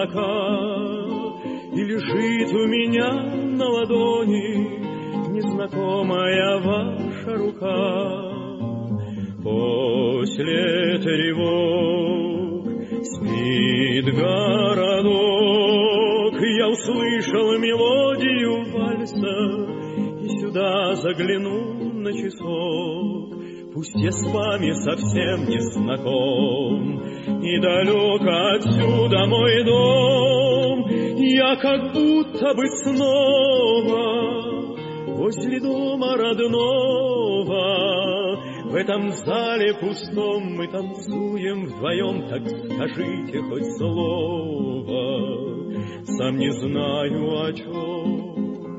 облака, и лежит у меня на ладони незнакомая ваша рука. После тревог спит городок, я услышал мелодию вальса и сюда загляну на часок. Пусть я с вами совсем не знаком, и далек отсюда мой дом, я как будто бы снова возле дома родного. В этом зале пустом мы танцуем вдвоем, так скажите хоть слово, сам не знаю о чем.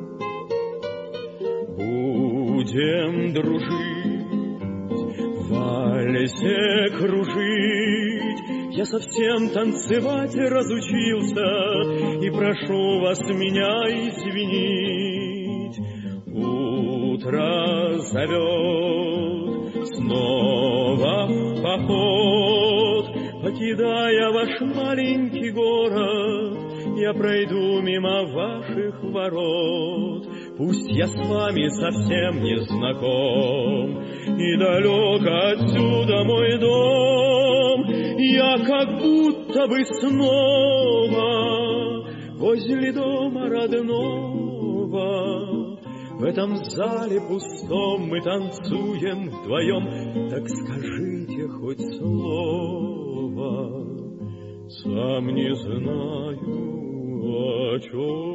Будем дружить, в вальсе кружить, я совсем танцевать разучился, и прошу вас меня извинить. Утро зовет снова в поход, покидая ваш маленький город, я пройду мимо ваших ворот. Пусть я с вами совсем не знаком, и далек отсюда мой дом, я как будто бы снова возле дома родного. В этом зале пустом мы танцуем вдвоем, так скажите хоть слово, сам не знаю о чем.